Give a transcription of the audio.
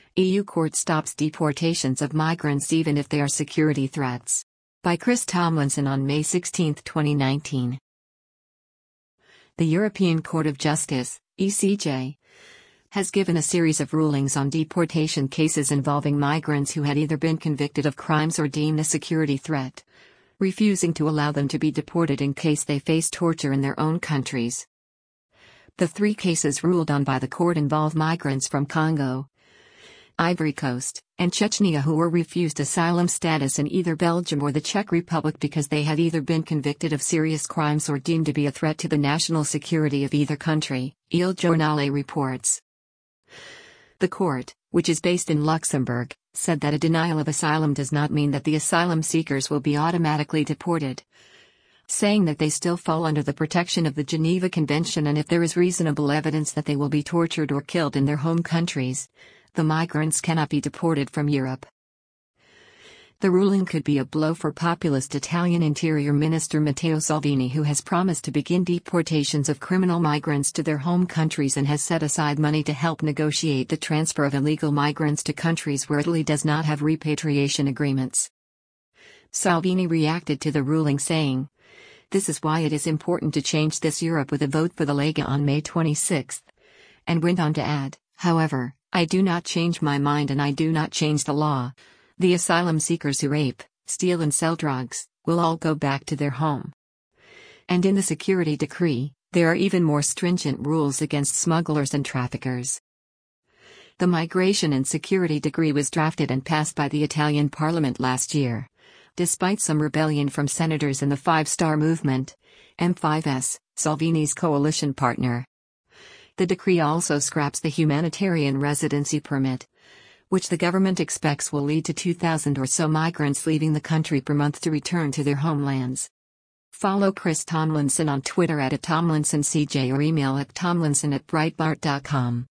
EU court stops deportations of migrants even if they are security threats. By Chris Tomlinson on May 16, 2019. The European Court of Justice, ECJ, has given a series of rulings on deportation cases involving migrants who had either been convicted of crimes or deemed a security threat, refusing to allow them to be deported in case they face torture in their own countries. The three cases ruled on by the court involve migrants from Congo, Ivory Coast, and Chechnya who were refused asylum status in either Belgium or the Czech Republic because they had either been convicted of serious crimes or deemed to be a threat to the national security of either country, Il Giornale reports. The court, which is based in Luxembourg, said that a denial of asylum does not mean that the asylum seekers will be automatically deported, saying that they still fall under the protection of the Geneva Convention, and if there is reasonable evidence that they will be tortured or killed in their home countries, the migrants cannot be deported from Europe. The ruling could be a blow for populist Italian Interior Minister Matteo Salvini, who has promised to begin deportations of criminal migrants to their home countries and has set aside money to help negotiate the transfer of illegal migrants to countries where Italy does not have repatriation agreements. Salvini reacted to the ruling saying, "This is why it is important to change this Europe with a vote for the Lega on May 26, and went on to add, "However, I do not change my mind and I do not change the law. The asylum seekers who rape, steal and sell drugs, will all go back to their home." And in the security decree, there are even more stringent rules against smugglers and traffickers. The Migration and Security Decree was drafted and passed by the Italian Parliament last year, despite some rebellion from senators in the Five Star Movement, M5S, Salvini's coalition partner. The decree also scraps the humanitarian residency permit, which the government expects will lead to 2,000 or so migrants leaving the country per month to return to their homelands. Follow Chris Tomlinson on Twitter @TomlinsonCJ or email at tomlinson@breitbart.com.